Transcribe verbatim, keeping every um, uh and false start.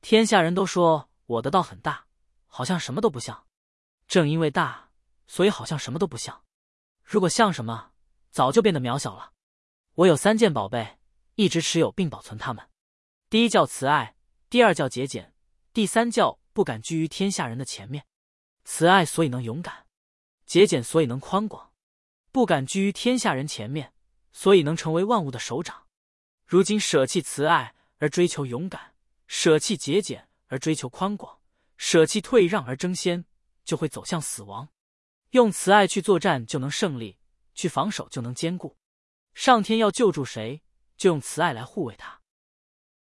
天下人都说我的道很大，好像什么都不像。正因为大，所以好像什么都不像。如果像什么，早就变得渺小了。我有三件宝贝，一直持有并保存它们。第一叫慈爱，第二叫节俭，第三叫不敢居于天下人的前面。慈爱所以能勇敢，节俭所以能宽广，不敢居于天下人前面，所以能成为万物的首长。如今舍弃慈爱而追求勇敢，舍弃节俭而追求宽广，舍弃退让而争先，就会走向死亡。用慈爱去作战就能胜利，去防守就能坚固。上天要救助谁，就用慈爱来护卫他。